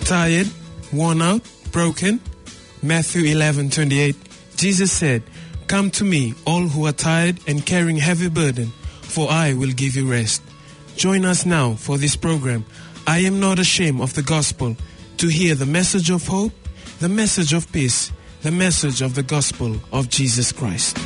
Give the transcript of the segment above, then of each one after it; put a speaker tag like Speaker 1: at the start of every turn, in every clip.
Speaker 1: tired, worn out, broken? Matthew 11:28. Jesus said, "Come to me, all who are tired and carrying heavy burden, for I will give you rest." Join us now for this program, I Am Not Ashamed of the Gospel, to hear the message of hope, the message of peace, the message of the gospel of Jesus Christ.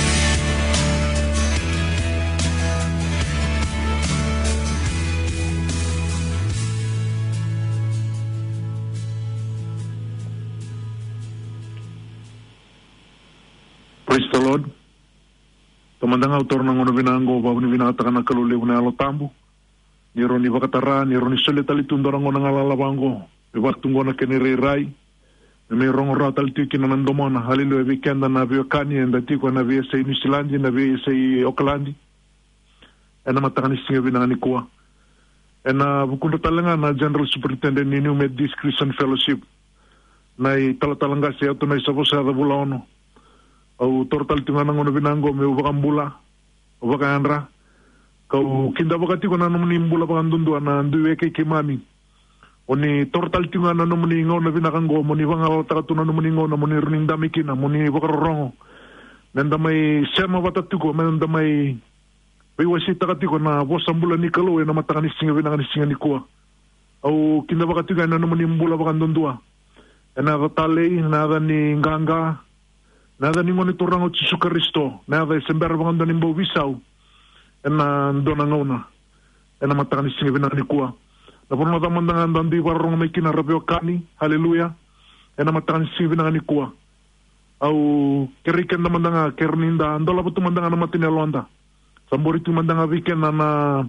Speaker 2: Praise the Lord. Tamandang autor ng una binango, bago ni binakatakan ng kaluliw na alotambo. Niro ni bakatara, niro ni sulit alitundor ang unang alalabango. Ibartungo na kiniriray. May rong ratal tiki na nandomona. Hallelujah, weekend na biyo kani, and dati ko na biyo sa New Zealand, na biyo sa Auckland. E na matakan ni singa binangan ni kuwa. E na bukunda talaga na General Superintendent ni New Methodist Christian Fellowship. Na talatalanga siya ito na isabo sa Bulaono. Au total tinga nang ono binango me ubakang bula ubakang andra kau kinda bakati ko nanu muni bula bakang dundu na nduwe kay kimami oni total tinga nanu muni ngo na binakang go muni bangal takatu nanu muni ngo na muni runing damikina muni bakarongo nanda may sema batatu ko nanda may wasi takati ko na bosam bula ni kalo na matakan singa binangan singa ni kuwa au kinda bakati ko nanu muni bula bakang dundu na ratale na ni nganga nada ni monitor ng Jesus Kristo, nada sember bang doon imbo wisaw, na doon ang una, na matakan ni singa binangan ni kuwa. Na po naman mandangan doon di warong may kinarabyo kani, hallelujah, na matakan ni singa binangan ni kuwa. Au keriken naman nga kerninda, andola po tumandangan na matinelonda. Sambori tumandanga weekend na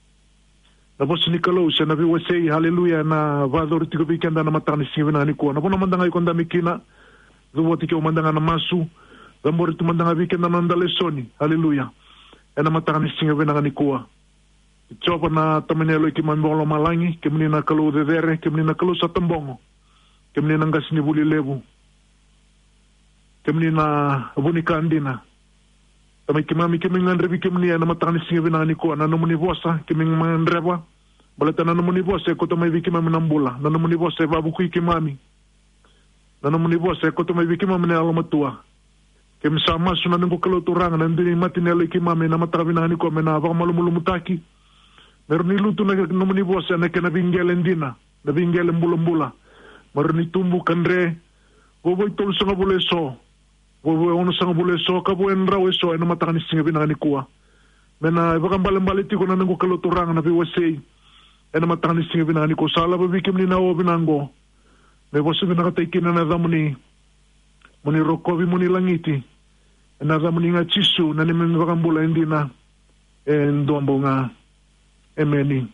Speaker 2: po sinikalo siya na biwasay, hallelujah, na vador tiko weekend na matakan ni singa binangan ni kuwa. Na po naman nga ikon dami kina, Zuwati ke umandanga na masu, zambori tumandanga weekend na nandalesoni, hallelujah. Ena matakan ni singa binangan ni kuwa. Itsopa na tamanelo ikimambolo malangi, kemini na kalu dedere, kemini na kalu sa tambongo, kemini na ngas ni buli lebu, kemini na abunika andina. Tamay kimami kemini nganrebi kemini na matakan ni singa binangan ni kuwa, nanumuni bosa, kemini mangreba, balata nanumuni bosa, ko tamay wikimami nambula, nanumuni bosa, babuku ikimami. Nanamuni bosa ko tumay wikima mene alamatua. Kem sama sunan ko kaluturangan nandini matinelo ikimami na matabinani ko mena baka malumulumutaki. Meron ni luto na namuni bosa na kinabingelen dina, nabingelen bulambula. Meron ni tumbu kandre, boboy tol sa ngabuleso. Boboy ono sa ngabuleso, kabuen raw eso na matakan ni singa binangan kuwa. Mena baka balambaliti ko na ko kaluturangan na biwasay. Na matakan ni singa binangan ko sala babikim ni nawo binango. May waso binakatay kinanada muni rokovi muni langiti. Nada muni nga chisu na nimen bakambula hindi na ndombo nga emeni.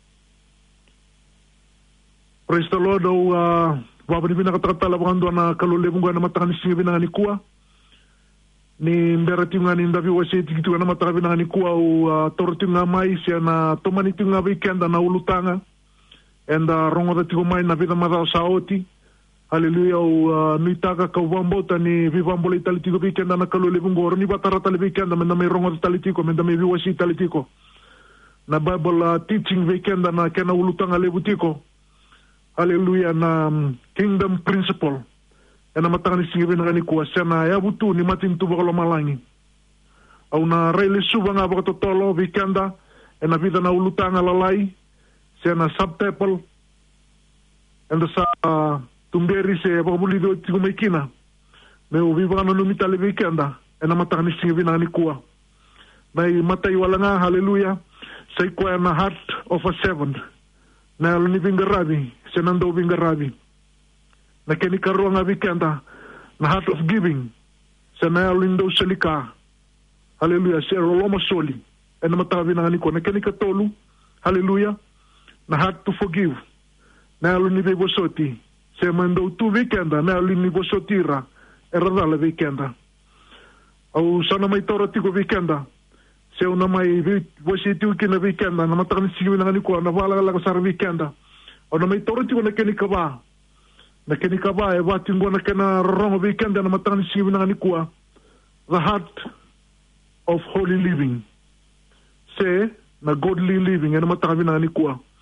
Speaker 2: Praise the Lord. Wapa ni binakatakatala bakando na kalulebong na matakan ni singa binangan ni kuwa. Ni mberati nga ni ndabi wasi tikitu na matakan binangan ni kuwa torti nga mai siya na tumaniti nga weekend na ulutanga. And rongo dati ko may napita mataw sa oti. Hallelujah, nuitaka ka wambota ni vivambole talitiko weekend na kalulibong goro ni batara weekend na may rongo talitiko, may may viwasi talitiko. Na Bible teaching weekend na kena ulutang alebutiko. Hallelujah, na kingdom principle. Na matakan ni singa binangan ni kuwa siya na yabutu ni matin tuba ko malangi. Au na rele suba nga baka totolo weekend na vida na ulutang alalay siya na subtitle and sa tumberi se bakabuli do tiko may kina may ubi baka nanumita le weekend na matakan ni singa binangan ni kuwa may matay wala nga, hallelujah, sa ikuya na heart of a servant na aluni bingarabi siya nando bingarabi na kinikaruan nga weekend na heart of giving siya na aluni daw salika, hallelujah, siya roloma soli na matakan binangan ni kuwa na kinikatolu, hallelujah, na heart to forgive na aluni bebosoti se mandou tu weekend na alini bosotira eradala weekend au sana mai tora tiko weekend se una mai bositi ukina weekend na matakan singa binangan ni kuwa na wala la sar weekend au na mai tora tiko na kenikaba e batingo na kena rongo weekend na matakan singa binangan ni kuwa the heart of holy living se na godly living na matakan binangan ni kuwa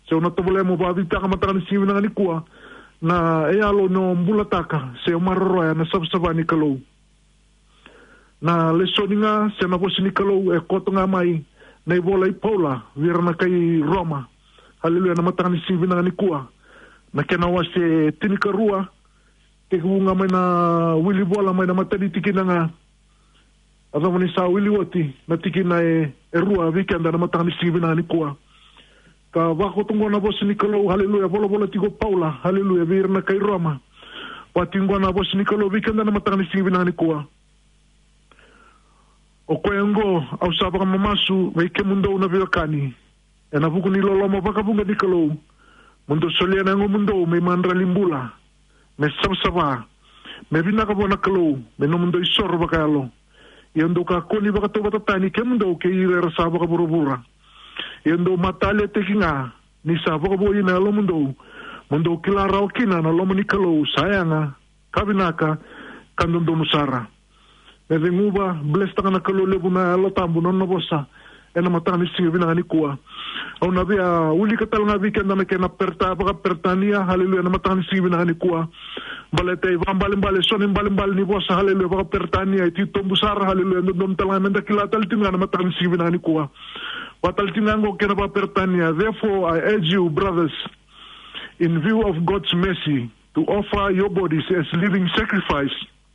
Speaker 2: Se ona tabole mo ba vita ka matanga si vina ni kua na e alo no mbulataka se o maroroya na sabsabani kalou. Na lesoninga se na posini kalou e kotonga mai na i vola i Paula vira na kai Roma. Haleluya na matanga si vina ni kua. Na kena wa se tinikarua ke hunga mai na wili bola mai na matani tikina nga azamani sa wili wati na tikina e rua weekenda na matanga si vina ni kua. Ka wako tungo na bosi ni kalou, haleluya, bola tiko Paula, haleluya, vir na kai Roma. Watingwa na bosi ni kalou, weekenda na matangani singibina ni kua. O koengo, au sabaka mamasu, weike mundo na viwakani. E na vuku ni loloma wakabunga ni kalou. Mundo solia na ngo mundo, me mandra limbula. Me sabsaba. Me vinaka bona kalou, me no mundo isoro wakalo. Iando ka koni wakato watatani, ke mundo ke ire rasa wakaburubura. Yendo matale tekinga ni saboko boy na lo mundo kila rao kina na lo mani kalau sayanga kabinaka kandondo musara neve nguba bless taka na kalau lebu na lo tambu non bosa ena matani singi bina ni kuwa au na via uli katal na weekend na kena pertania haleluya na matani singi bina ni kuwa balete vambale sonin bale ni bosa haleluya baka pertania itu tombusara haleluya ndom talamenda kila tal tinga na matani singi bina ni kuwa Therefore, I urge you, brothers, in view of God's mercy, to offer your bodies as living sacrifice,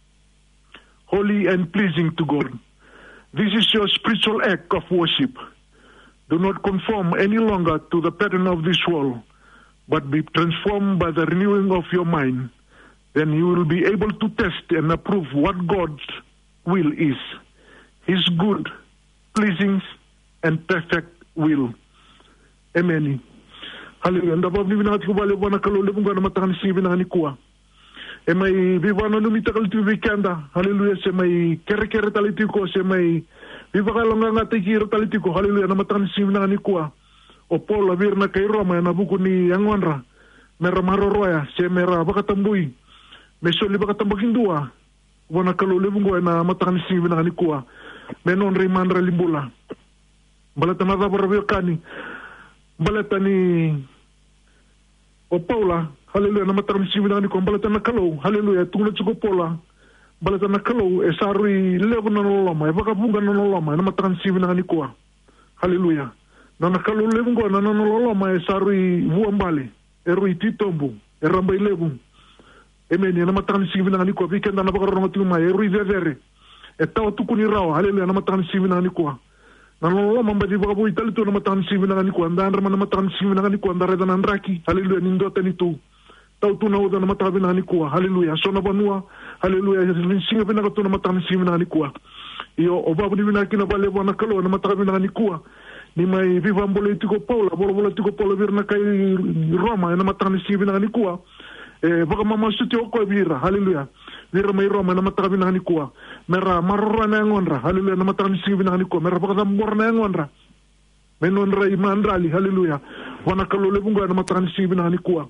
Speaker 2: holy and pleasing to God. This is your spiritual act of worship. Do not conform any longer to the pattern of this world, but be transformed by the renewing of your mind. Then you will be able to test and approve what God's will is, His good, pleasing, and perfect will. Amen. Hallelujah. Ndabab ni binati ko bale bona kalole bunga na matanga ni singi binani kuwa. E mai vivana numita kaliti weekenda. Hallelujah. Se mai kere taliti ko. Se mai vivaka longa ngate kira taliti ko. Hallelujah. Na matanga ni singi binani kuwa. O Paul vir na kay Roma na buku ni angwanra. Mera maroroya. Se mera bakatambui. Mesoli bakatambagin dua. Bona kalole bunga na matanga ni singi binani kuwa. Menon remandra limbula. Balata na kani balata ni o Paula haleluya na matang sibina ni ko balata na kalou haleluya tungna chuko Paula balata na kalou e sarui levo na loma e baka bunga na loma na matang sibina ni ko haleluya na kalou levo ngo na loma e sarui vuambale e rui titombu e rambai levo amen na matang sibina ni ko weekend na baka ronga tuma e rui vevere e taw tukuni raw haleluya na matang sibina ni ko Nalolo mambadi baka boy talito na matan sivi na kaniko andandra man na matan sivi na kaniko andare da nandraki haleluya nindo tanitu tau tu na uda na matabi na kaniko haleluya sona banua haleluya singa pina to na matan sivi na kaniko io obabu ni bina kina bale bona kalo na matabi na kaniko ni mai viva politiko Paula politiko Paula virna kai Roma na matan sivi na kaniko baka mama suti ko vira haleluya vira mai Roma na matabi na kaniko mera marra na ngonra haleluya na matang singi na niko mera baka mor na ngonra menonra imandrali haleluya wana kalole bunga na matang singi na niko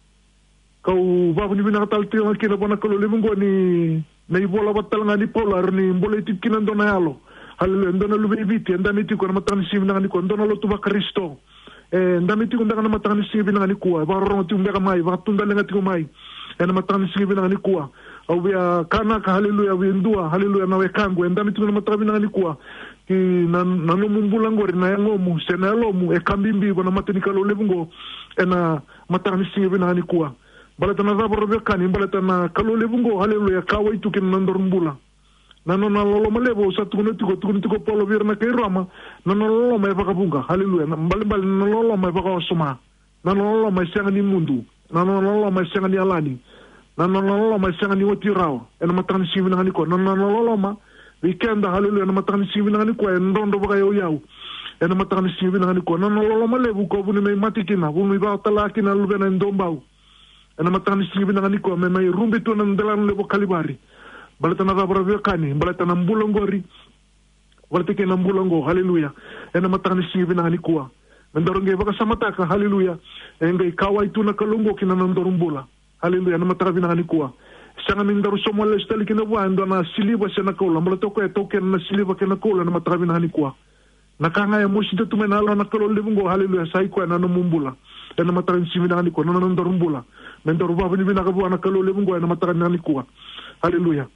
Speaker 2: kau babu ni bina talti na kina wana kalole bunga ni na ibola batal nga ni polar ni mbole tip kinan dona yalo haleluya ndona lu bebiti ndami tiko na matang singi na niko ndona lo tuba Kristo ndami tiko ndanga na matang singi na niko ba ro tiko mbeka mai ba tunda lenga tiko mai na matang singi na niko au via kana ka haleluya windua haleluya na wekangu endami tu na matabi na nikuwa ki na no mumbulangori na ngomu sena lomu e kambimbi bona mateni kalo lebungo ena matani singi na nikuwa balata na zaboro bekani balata na kalo lebungo haleluya kawai tu kin nandorumbula nano na lolo malebo sa tukuno tiko polo vir na kay Roma nano lolo mai bakabunga haleluya mbalimbali nano lolo mai bakosoma nano lolo mai sangani mundu nano lolo mai sangani alani nanolo ma sanga ni woti raw en matang sivi na niko nanolo ma weekend haleluya na matang sivi na niko en ndondo baka yo yaw en matang sivi na niko nanolo ma lebu ko buni mai matikina buni ba talaki na lubena ndombau en matang sivi na niko me mai rumbi to nan dalan lebo kalibari balata na rabra bekani balata na mbulongori balata ke na mbulongo haleluya en matang sivi na niko ndoronge baka samataka haleluya en gai kawai tu na kalungo kina ndorumbula haleluya na matarabi na kanikuwa sanga mindaru somo le stali kina wa ndo na siliba sena kola mbala toko e toke na siliba kina kola na matarabi na kanikuwa nakanga mo sita tumenalo nakalo lebungo haleluya sai ko na mumbula ena mataran siminani ko na ndorumbula mendoru baba ni binaka bo nakalo lebungo ena mataran nani ko haleluya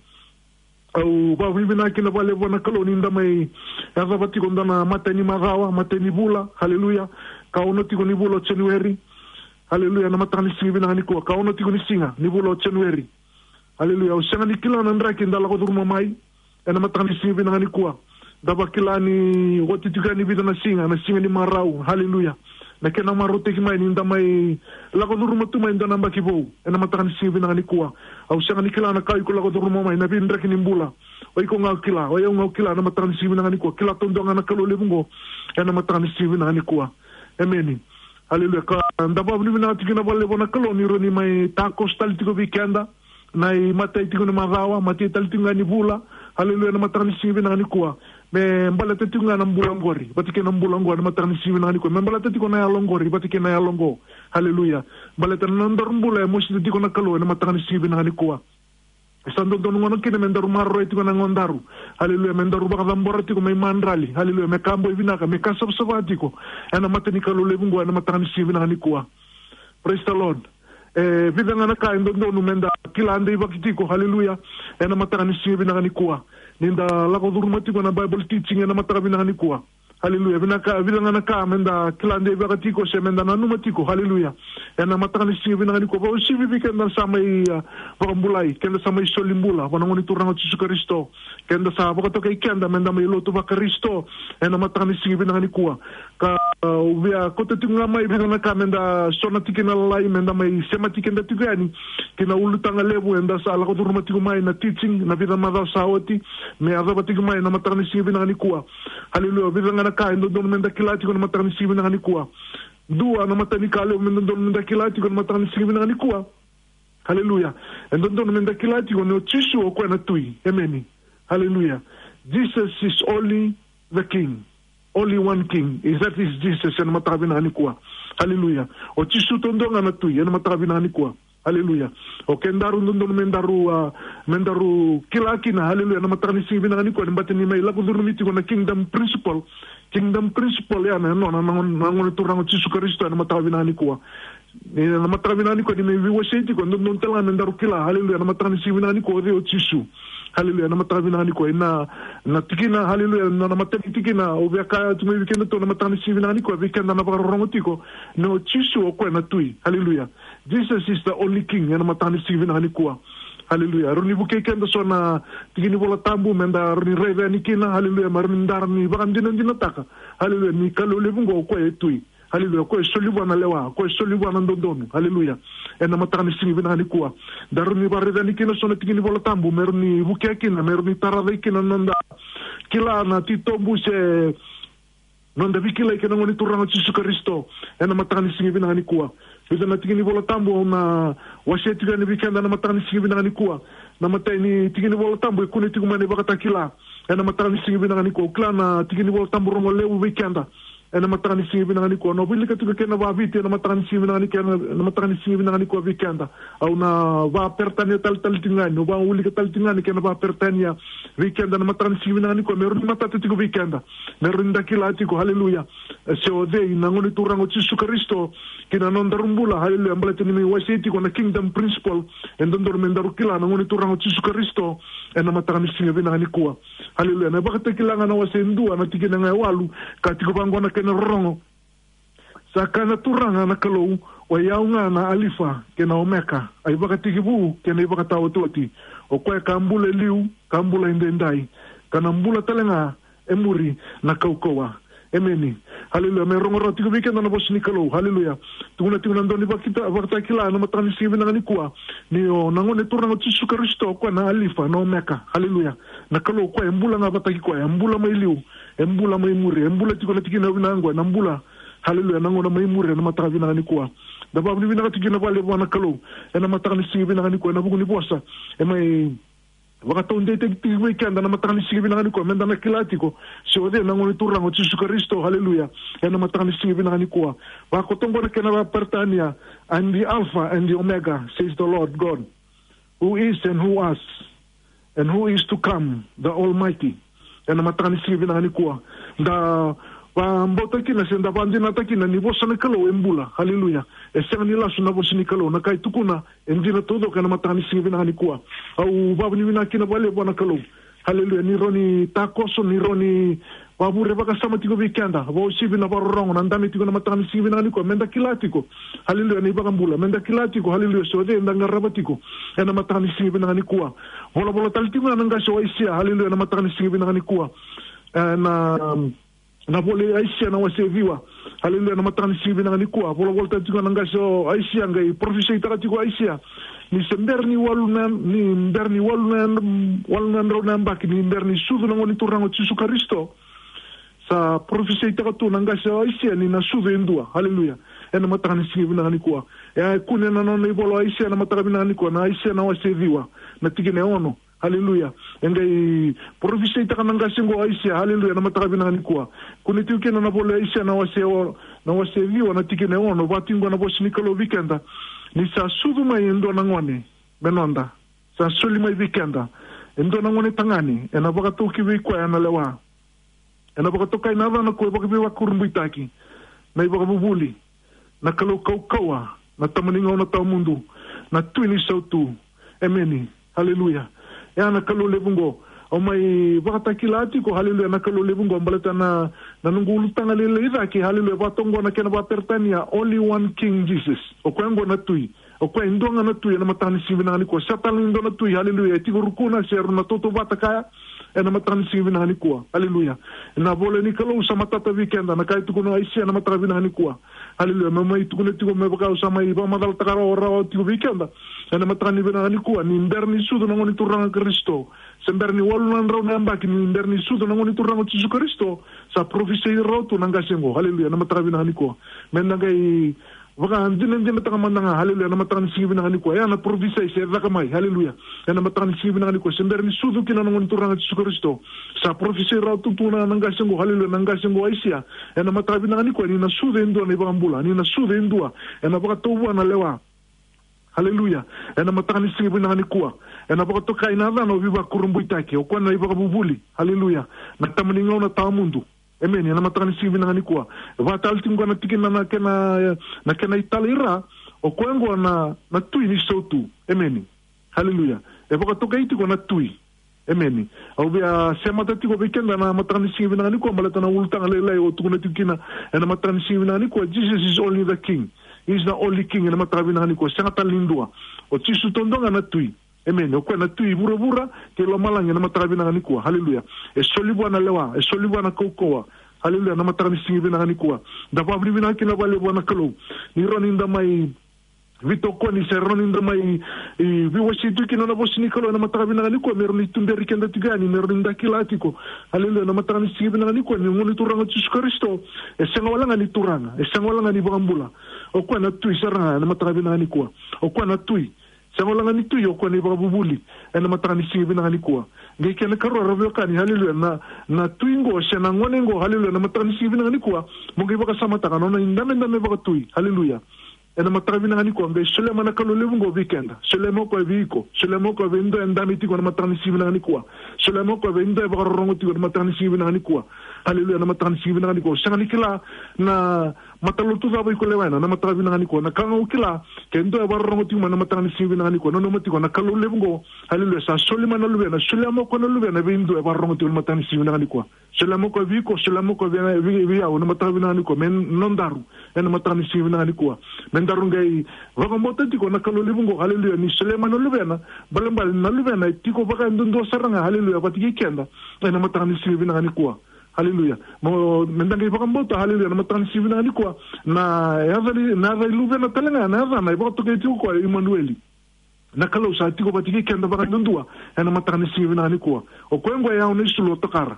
Speaker 2: au baba ni binaka na bale bona kalo ni ndamai azabati ko ndana mateni magawa mateni bula haleluya kauno tiko ni bulo January haleluya na mataran siminani ko kauno tiko ni singa ni bulo January haleluya usanga ni kila na ndra kindala ko durma mai ena mataran siminani ko daba kilani wati tukani vida na singa ni marau haleluya na kena marote ki mai ninda mai lago duruma tu mai ndana mbaki ena matakan singa bina ni kuwa au sanga ni kila na kai ko lago duruma mai na bindra ki nimbula oi ko ngau kila na matakan singa bina ni kuwa kila tondonga na kalo lebungo ena matakan singa bina ni kuwa ameni haleluya ka ndaba bina tikina balle bona kalo ni roni mai tacos tal tiko weekenda nai matai tiko ni magawa matai tal tinga ni bula haleluya na matakan singa bina ni kuwa me mbala tati nga na mbulangori batike na mbulangori na matani siwi na niko me mbala tati ko na yalongori batike na yalongo haleluya mbala tati na ndor mbula mo si tati ko na kalo na matani siwi na niko sando don ngono kine me ndor marro tiko na ngondaru haleluya me ndor baka mbora tiko me mandrali haleluya me kambo ibinaka me kasab sabatiko na matani kalo lebungo na matani siwi na niko praise the lord vida nga na ka ndo menda kila ande ibakitiko haleluya na matani siwi na niko ninda lako durumati ko na Bible teaching na mataka binangani kuwa haleluya binangana ka menda kilande bakatiko se menda na numatiko haleluya na mataka ni singa binangani ko ba usibi bikenda samai bakambulai kenda samai solimbula banangoni turanga Yesu Kristo kenda sa bakato kay kenda menda mai loto ba Kristo na mataka ni singa binangani kuwa ka ubia kote tinga mai binangana ka menda sona tikina lai menda mai semati kenda tigani kina ulutanga lebu enda sa lako durumati ko mai na teaching na vida mada sawati me azabati ko mai na mataka ni singa binangani kuwa haleluya binangana ka ndo menda kilati ko na mataka ni singa binangani kuwa dua na matani kale ndo menda kilati ko na mataka ni singa binangani kuwa haleluya ndo menda kilati ko no chisu ko na tui ameni haleluya Jesus is only the king. Only one king. That is Jesus. Yan mataka binangani kuwa. Hallelujah. O chisu tondo nga na tuy. Yan mataka binangani kuwa. Hallelujah. O kendaru ndondo mendaru kilaki na. Hallelujah. Na mataka ni singi binangani kuwa. Nimbati ni may lago durumiti ko na kingdom principle. Kingdom principle yan. Ano, nangon iturang o chisu Kristo. Yan mataka binangani kuwa. Na mataka binangani kuwa. Ni may viwasiti ko. Ndondo talang mendaru kila. Hallelujah. Na mataka ni singi binangani kuwa. O chisu. Haleluya na mataka binangani ko na tikina haleluya na mataki tikina ubiaka tumi weekend to na mataka ni binangani ko weekend na bakarongotiko no chisu ko na tui haleluya Jesus is the only king na mataka ni binangani ko haleluya roni bukeken so na tikini bola tambu menda roni reve ni kina haleluya marni ndar ni bakandina dinataka haleluya ni kalole bungo ko etui haleluya ko solibu na lewa ko solibu na ndondonu haleluya na mataka ni binangani ko daruni barre ni kina so na tikini bola tambu merni bukekina merni tarada kina nanda kila na titombu se nonda bikila kina ngoni turanga Yesu Kristo na mataka ni binangani ko bisa na tikini bola tambu na waseti ni bikenda na mataka ni binangani ko na matai ni tikini bola tambu kuni tikumane bakatakila na mataka ni binangani ko kila na tikini bola tambu rongo lewu bikenda na mataka ni binangani ko no bilika tukena ba biti na mataka ni binangani kana na mataka ni binangani ko bikenda au na ba pertania tal tingani no ba ulika tal tingani kana ba pertania bikenda na mataka ni binangani ko meron matata tiko bikenda meron dakila tiko haleluya so de nangoni turango Yesu Kristo kina nondarumbula haleluya mbalete ni wasiti ko na kingdom principle endondor mendaru kila nangoni turango Yesu Kristo na mataka ni binangani ko haleluya na bakata kilanga na wasendua na tikina ngai walu katiko bangona kena rongo sakana turanga na kalou wa yaunga na alifa kena omeka ai bakatigibu kena ibakata ototi o kwa kambula liu kambula indendai kana mbula talenga emuri na kaukowa emeni haleluya me rongo roti ko bikenda na bosni kalou haleluya tunguna ndoni bakita kila na matani sibi na nikua ni o nangone turanga Yesu Kristo kwa na alifa na omeka haleluya na kalou kwa embula nga bataki kwa embula mai liu embula mai muri embula tiko na tikina winangwa na mbula haleluya nangona mai muri na mataka binangani kuwa da babu ni binanga tikina bale bwana kalou na mataka ni singi binangani kuwa na bugu ni bosa mai wakatonde te weekend na mataka ni singi binangani kuwa menda na kilatiko so de nangoni turango Yesu Kristo haleluya na mataka ni singi binangani kuwa wakotongo na kena ba pertania and the alpha and the omega says the Lord God who is and who was and who is to come the almighty na mataka ni singi binangani kuwa da pa mbota kina senda bandina takina ni bosana kalo embula haleluya esanga ni lasu na bosini kalo na kai tukuna endina todo kana matani singina ni kuwa au babuni wina kina bale bona kalo haleluya ni roni takoso ni roni babure baka sama tiko weekenda bo sibina barongo na ndami tiko na matani singina ni kuwa menda kilatiko haleluya ni baka mbula menda kilatiko haleluya so de ndanga rabatiko ena matani singina ni kuwa bola bola taltiko na ngasho waisia haleluya na matani singina ni kuwa na vole aisia na waseviwa haleluya na matani singina ni kuwa bola bola taltiko na ngasho aisia ngai professor itakatiko aisia ni semberni walunan rona mbaki ni mberni sudu na ngoni turango Yesu Kristo sa professor itakatu na ngasho aisia ni na sudu endua haleluya ena matani singina ni kuwa kune na no ibolo aisia na matani ni kuwa na aisia na waseviwa na tigine ono haleluya engai professor itakana ngasingo aisia haleluya na mataka ni kuwa kuni tiukena na bole aisia na waseviwa na tigine ono batingwa na bosini kalo weekenda ni sa sudu mai endo na ngone benonda sa suli mai weekenda endo na ngone tangani ena baka toki wi kwa na lewa ena baka tokai na na ko baka biwa kurumbuitaki na ibaka bubuli na kalo kaukawa na tamaninga na tau mundu na tuini sautu emeni haleluya na kalo lebungo o mai vakatakilati ko haleluya na kalo lebungo mbaleta na nungulu tanga lele idaki haleluya batongo na kena bapertania only one king Jesus o kwengo na tui o kwendonga na tui na matani sivina ni ko satan ndo na tui haleluya tigurukuna seru na toto batakaya na matani sivina ni ko haleluya na bole ni kalo sa matata weekend na kai tukuno aisia na matavina ni ko haleluya mama itukuno tigo me baka usama iba madal takara ora tigo weekend na matani bina ni ko ni nderni sudu na ngoni turanga Kristo semberni walunan raw na mbaki ni nderni sudu na ngoni turanga Yesu Kristo sa professor rotu nangasengo haleluya na matavina ni ko menangai baka andin taka mandanga haleluya na matani sivina ni ko na professor se rakamai haleluya na matani sivina ni ko semberni sudu kina ngoni turanga Yesu Kristo sa professor rotu tuna nangasengo haleluya nangasengo aisia na matavina ni ko ni na sudu endo na ibambula ni na sudu endo na baka tobu na lewa haleluya na matani sivina ni ko na baka toka ina no viva kurumbuitaki o kwa na ibaka bubuli haleluya na tamaninga na tamundu amen na matani sivina ni ko va taltingo na tikina na kena italira o kwengo na tui ni sautu amen haleluya baka toka itiko na tui amen au bia sema tatiko weekend na matani sivina ni ko malata na ultanga lele o tukuna tikina na matani sivina ni ko Jesus is only the king. He is the only king na matavina ni ko sanga talindua o tisu tondonga na tui amen o kwa na tui bura ke lo malanga na matavina ni ko haleluya solibwa na lewa solibwa na kokoa haleluya na matavina singibina ni ko da pabribina kina bale bona kalo ni roninda mai vito koni se roninda mai viwasitu kina na bosini kalo na matavina ni ko meroni tumberi kenda tigani meroninda kilatiko haleluya na matavina singibina ni ko ni ngoni turanga Yesu Kristo senga wala ngani turanga senga wala ngani bambula o kwa na tui saranga na matavina ni ko o kwa na tui senga wala ngani tui o kwa ni babubuli na matavina singibina ni ko ngai kena karo ravokani haleluya na tuingo sena ngonengo haleluya na matavina singibina ni ko mungi baka samata kana indame baka tui haleluya na matavina ni ko ngai selema na kalo lebungo weekend selema ko viko selema ko vendo endami tiko na matavina singibina ni ko selema ko vendo baka rongo tiko na matavina singibina ni ko haleluya na matavina singibina ni ko sanga nikila na matalutu zabo iko lewana na matavina ni ko na kanga ukila kendo baka rongo tiko na matavina singibina ni ko no matiko na kalo lebungo haleluya sa solima na lubena selema ko na lubena vendo baka rongo tiko na matavina singibina ni ko selema ko viko selema ko via na matavina ni ko men nondaru na matavina singibina ni ko darungai vagamota tiko na kalo lebungo haleluya ni selema na lubena balembal na lubena tiko baka ndondo saranga haleluya batiki kenda na matani sivina ni kwa haleluya mo mendangai vagamota haleluya na matani sivina ni kwa na yazali na lubena talenga na zana ibaka toke tiko kwa Emmanueli na kalo sa tiko batiki kenda baka ndondua na matani sivina ni kwa o kwengo ya una isulo tokara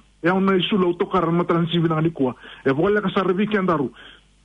Speaker 2: na matani sivina ni kwa vola ka sarvi kendaru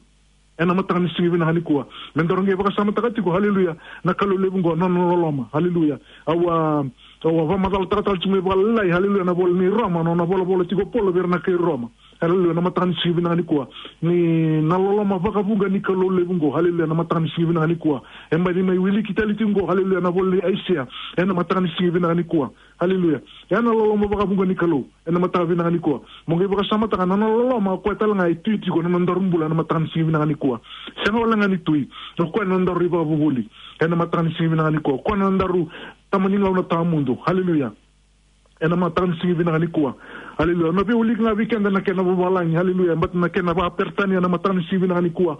Speaker 2: na matani singibina ni kuwa mendoronge baka sama takatiko haleluya na kalo lebungo no loma haleluya awa va madal tatal tume balai haleluya na bol ni Roma no na bolo tiko polo berna ke Roma haleluya na matani sivi na nikua ni nalolo mavaka bunga ni kalole bungo haleluya na matani sivi na nikua emba ni mai wili kitali tingo haleluya na bolle aisia na matani sivi na nikua haleluya ya nalolo mavaka bunga ni kalo na matani na nikua monge baka sama ta na nalolo ma ko tala ngai tuiti ko na ndarumbula na matani sivi na nikua senga wala ngani tui no ko na ndaru ba bubuli na matani sivi na nikua ko na ndaru tamaninga na tamundo haleluya ena matani sivi na nikua haleluya no be ulik na weekend na kena babalang haleluya bat na kena ba apertania na matani sivi na nikua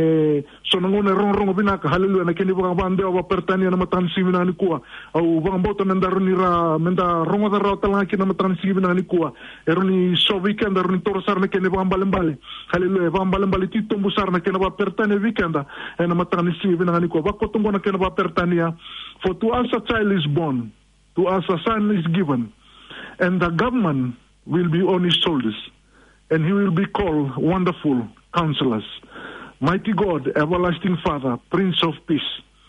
Speaker 2: so nangone rongo binaka haleluya na keni ba bande ba apertania na matani sivi na nikua au ba mboto na ndarunira menda rongo da rota la kena matani sivi na nikua eroni so weekend eroni torosar na keni ba mbale haleluya ba mbale titombu sar na kena ba apertania weekend na matani sivi na nikua ba kotongo na kena ba apertania for to us a child is born, to us a son is given, and the government will be on his shoulders, and he will be called Wonderful Counselors, Mighty God, Everlasting Father, Prince of Peace.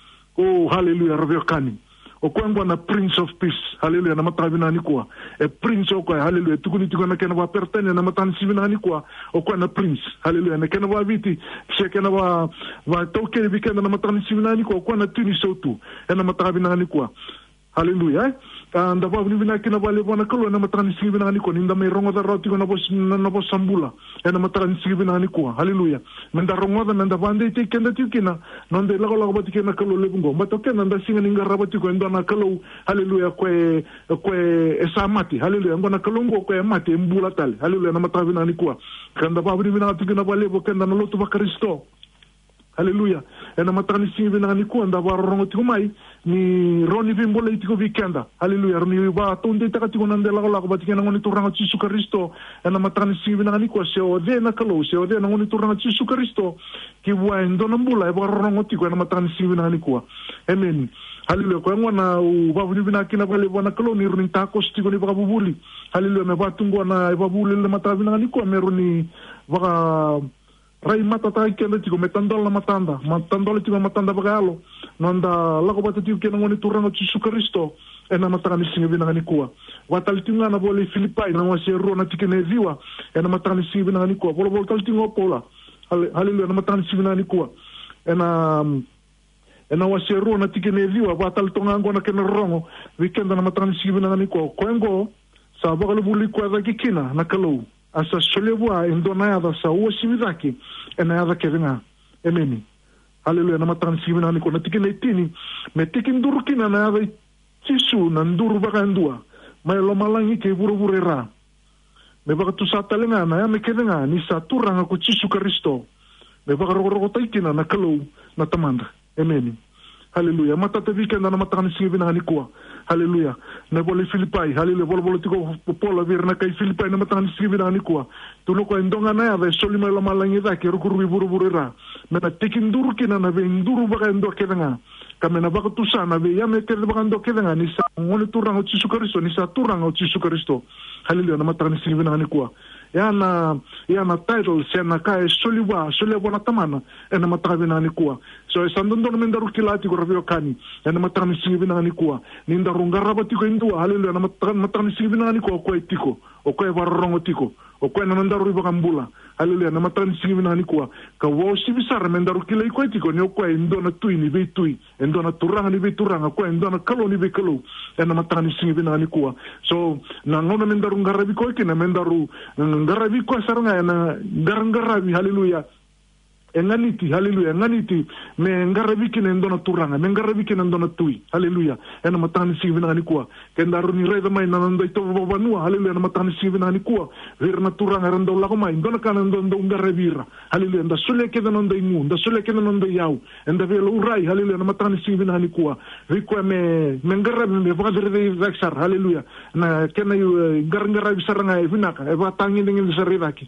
Speaker 2: Oh, hallelujah, Rabiokani. Okwangwa na Prince of Peace, hallelujah, na matabi na nikwa. E Prince okwa, hallelujah, tukuni na kena wa pertene na matani sivi na nikwa. Okwa na Prince, hallelujah, na kena wa viti, siya kena wa toke vikenda na matani sivi na nikwa. Okwa na tuni sautu, na matabi na nikwa. Hallelujah. Anda ba ni bina kina bale bona kalo na matani sivi na nikwa. Ninda may rongo da roti ko na bos sambula. Na matani sivi na nikwa. Hallelujah. Menda rongo da menda bande te kenda tikina. Nonde lago bati kena kalo lebungo. Matoke nanda singa ninga rabati ko ndona kalo. Hallelujah kwe esamati. Hallelujah. Ngona kalongo kwe mati mbula tali. Hallelujah na matabi na nikwa. Kanda ba ni bina tikina bale bo kenda na lotu ba Kristo. Hallelujah. Na matani sivi na nikwa nda ba rongo tikumai ni roni vimbole itiko vikenda. Hallelujah. Roni ba tonde takatiko nandela ko bati kena ngoni turanga Yesu Kristo. Na matani sivi na nikwa se ode na kalo se ode na ngoni turanga Yesu Kristo. Ki wa ndo nambula ba rongo tiko na matani sivi na nikwa. Amen. Hallelujah. Kwa ngwana u ba vuni bina kina bale bona kalo ni roni takos tiko ni ba bubuli. Hallelujah. Me ba tungo na ba bubuli na matabi na nikwa meroni ba rai matata kenda tiko metandola matanda tiko matanda bagalo nanda lako bata tiko kena ngoni turanga Yesu Kristo na matani singi bina nikua watalitinga na bole Filipai na wasero na tikene viwa na matani singi bina nikua bolo taltingo pola haleluya na matani singi bina nikua na wasero na tikene viwa watalitonga ngona kena rongo weekend na matani singi bina nikua kwengo sa bagalo buli kwa zakikina na kalau asa solewa indona ya sa uwa simizaki ena ya kevinga emeni haleluya na matani simina niko na tikine tini me tikindurukina na ya tisu na nduru baka ndua mai lo malangi ke buru-burera me baka tu satalenga na ya me kevinga ni sa turanga ko Yesu Kristo me baka rogo taikina na kalau na tamanda emeni haleluya matata weekend na matani simina niko haleluya na bole Filipai haleluya bolo tiko pola virna kai Filipai na matani sivi na nikwa tuno ko ndonga na ya soli mai la malangi da ke rukuru buru ra na tikinduru kina na be nduru baka ndo kevenga kamena baka tusana be ya me ke baka ndo kevenga ni sa ngone turanga Yesu Kristo ni sa turanga Yesu Kristo haleluya na matani sivi na nikwa yana title sena kai soli na tamana na matani na nikwa so sandondo na mendaru kilati ko rabio kani na matani sivi na nikwa ninda rungaraba tiko indua haleluya na matani sivi na nikwa ko etiko o ko varongo tiko o ko na mandaru riba kambula haleluya na matani sivi na nikwa ka wo sibisar mendaru kilai ko etiko ni ko indona tui ni betui indona turanga ni beturanga ko indona kalo ni bekalo na matani sivi na nikwa so na ngona mendaru ngarabi ko kina mendaru ngarabi ko saranga na ngarabi haleluya enganiti haleluya enganiti me ngarabi kina ndona turanga me ngarabi kina ndona tui haleluya ena matani sivi na nikwa kendaru ni reda mai na ndo ito babanua haleluya na matani sivi na nikwa virna turanga rendo la mai ndona kana ndo ngarabira haleluya nda sule keda ndo imu nda sule keda ndo yau enda velo urai haleluya na matani sivi na nikwa rikwa me ngarabi me vakadere vaksar haleluya na kena yu ngarabi saranga vinaka e vatangi ndingi sariraki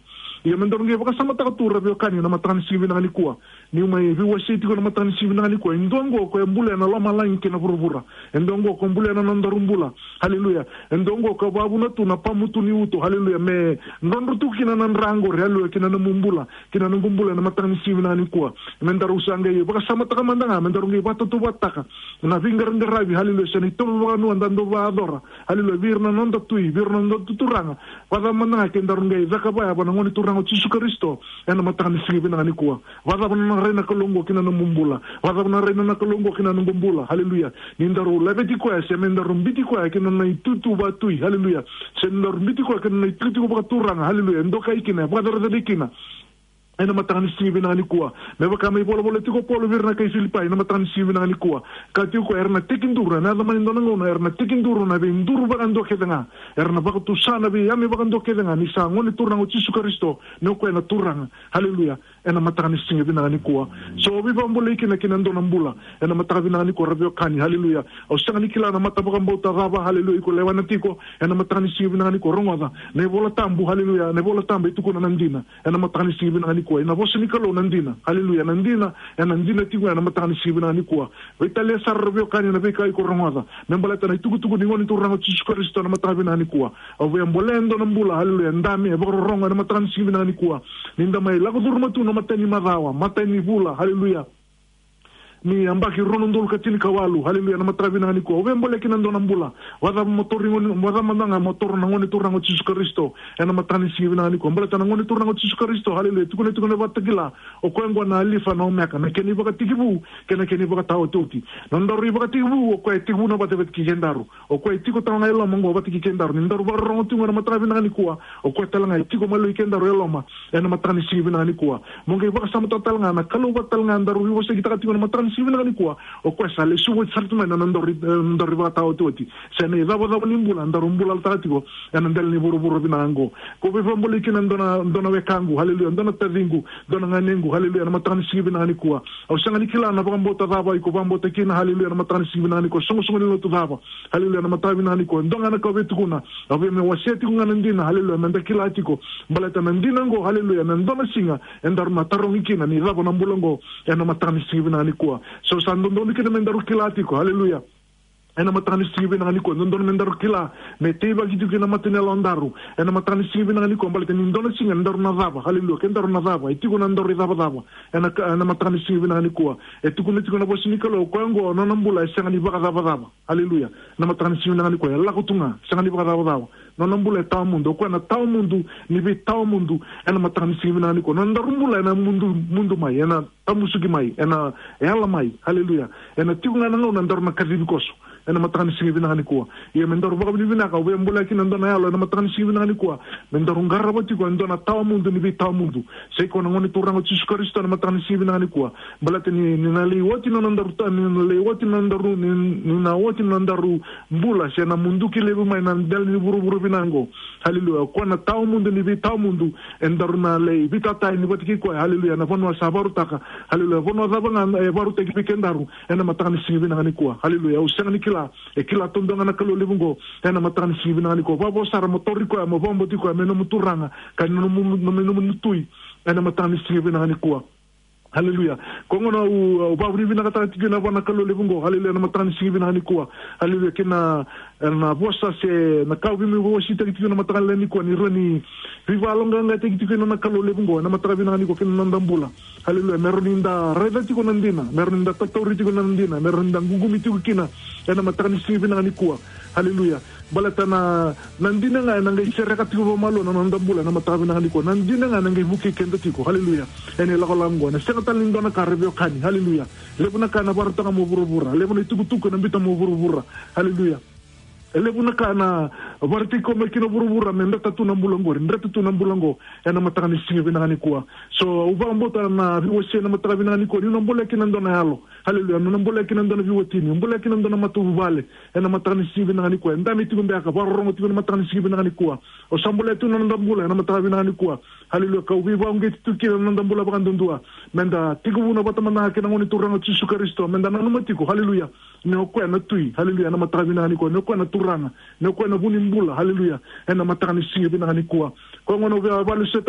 Speaker 2: ia mendorong ia baka sama takatura vio kani na matransivi na kuwa ni mai viwa siti ko na matransivi na kuwa indongo ko embule na loma lain kina burubura endongo ko embule na nondarumbula haleluya endongo ko babu na tu na pamutu ni uto haleluya me ndonrutu kina na rango haleluya kina na mumbula kina na ngumbula na matransivi na kuwa mendaru sanga ia baka sama takamandanga mendorong ia batu bataka na vingar ngaravi haleluya sani to nu andando va adora haleluya virna nonda tui virna nonda tuturanga pada mandanga kendarong ia zakaba bana ngoni turanga Yesus Kristo ena matransivi na kuwa wada bana rena kalongo kina na mumbula wada bana rena na kalongo kina na mumbula haleluya nindaru lebeti kwa semendaru mbiti kwa kina na itutu batui haleluya semendaru mbiti kwa kina na itutu kwa turanga haleluya ndoka ikina wada rena ikina ena matransivi na kuwa meba kama ibola tiko polo virna kai Filipai ena matransivi na kuwa kati ko erna tikindura na dama ndona ngona erna tikindura na be nduru ba ndo kedenga erna ba tu sana be yami ba ndo kedenga ni sa ngoni turanga Yesu Kristo no ko ena turanga haleluya ena matransivi na kuwa so bi bambole ikina kina ndona mbula ena matransivi na kuwa rabio kani haleluya o sanga nikila na mataba mbota raba haleluya ko lewana tiko ena matransivi na kuwa rongoda ne bola tambu haleluya ne bola tambu ituko na ndina ena matransivi na kuwa ina vosi nikalo nandina haleluya nandina tigo na matransivi na kuwa vitale sarrobio kani na beka ko rongoda membaleta na tugu ni ngoni turanga Yesu Kristo na matransivi na kuwa o vembolendo na mbula haleluya ndami e boro ronga na matransivi na kuwa ninda mai lago durmatu na matani madawa matani vula haleluya ni ambaki ronondol katini kawalu haleluya na matransivi na kuwa vembole kinando na mbula wada motori wada mandanga motor na ngoni turanga Yesu Kristo ena matransivi na kuwa mbaleta na ngoni turanga Yesu Kristo haleluya tukune batakila o kwengwa na alifa na omeka na keni baka tikibu keni baka tao toti nandari baka tikibu o kwa tikibu na bate kikendaru o kwa tiko tanga elo mango bate kikendaru nindaru barongo tunga na matransivi na kuwa o kwa talanga tiko malo ikendaru elo ma ena matransivi na kuwa monge baka samata talanga na kalu batalanga ndaru wose kitaka tiko na matransivi na kuwa o kwa sale suwe sartuma na ndari baka tao toti sene zabo nimbula ndaru mbula tatiko ena ndel ni buru binango ko be fambole ndona wekangu haleluya ndona tavingu ndona nganengu haleluya na matransivi na kuwa au sanga nikila na bambota zaba iko bambota kina haleluya na matransivi na kuwa songo ni lotu zaba haleluya na matransivi na kuwa ndonga na kawetu kuna ave me waseti kuna ndina haleluya menda kila atiko mbaleta ndina ngo haleluya na ndona singa endar matarongi kina ni zaba na mbulongo na matransivi na kuwa so sandondo nikina mendaru kila atiko haleluya ena matransivi na kuwa ndona mendaru kila meteba gitu kina matene londaru ena matransivi na kuwa mbaleta ndona singa ndaru na zaba haleluya kendaru na zaba itiko na ndaru zaba ena matransivi na kuwa etiko na bosinikalo kwango na nambula sanga ni baka zaba haleluya na matransivi na kuwa la kutunga sanga ni baka zaba na nambula tao mundo kwa na tao mundo ni be tao mundo ena matransivi na kuwa na ndarumbula na mundo mai ena tamusugi mai ena ela mai haleluya ena tiko na ngona ndaru na kazibi koso ena matransivi na kuwa ia mendaru baka bina ka we mbula kina ndona yalo ena matransivi na kuwa mendaru ngarabati ko ndona tao mundo ni be tao mundo sei ko ngoni turanga Yesu Kristo na matransivi na kuwa balate ni nali woti na ndaru ni le woti na ndaru ni na woti na ndaru mbula sena mundu kilebu mai na ndel ni buru binango haleluya ko na tao mundo ni be tao mundo endaru na le bitata ni botiki ko haleluya na vonwa sabaru taka haleluya vonwa zabanga e baru teki pikendaru ena matransivi na kuwa haleluya usanga nikila kila tondonga na kalo libungo ena matransivi na kuwa babo sara motori ko mo bombo tiko meno muturanga kanino meno mutui ena matransivi na kuwa haleluya kongono u babri bina kata tigina bana kalo lebungo haleluya na matransivi na kuwa haleluya kina na bossa se na kawi mi wo sita tigina matran ni ko ni roni vivalonga ngate tigina na kalo lebungo na matravi na ko kina ndambula haleluya meroninda reda tiko nandina meroninda tatori tiko nandina meroninda ngugumi tiko kina na matransivi na kuwa haleluya balata na nandina nga nanga isere katiko malo na ndambula na matravi na ko nandina nga nanga buki kendo tiko haleluya ene la kolango na talingo na karibio kani haleluya lebuna kana barata ka moburubura lebuna itukutuku na mbita moburubura haleluya lebuna kana barati ko mekino burubura menda tatu na mbulongo ena matakani singi binani kuwa so uba mbota na viwese na mataka binani ko ni mbole kinandona yalo haleluya no mbole kinandona viwotini mbole kinandona matuvale ena matakani singi binani kuwa ndami tikumbe aka barongo tikuna matakani singi binani kuwa o sambole tu na ndambula ena mataka binani kuwa haleluya ka ubiba ngeti tukira na ndambula bakandundua menda tikubuna batamana kina ngoni turanga Yesu Kristo menda na numatiko haleluya no kwa na tui haleluya na mataka binani ko no kwa na turanga no kwa na bunimbula haleluya ena matakani singi binani kuwa kwa ngono vya balu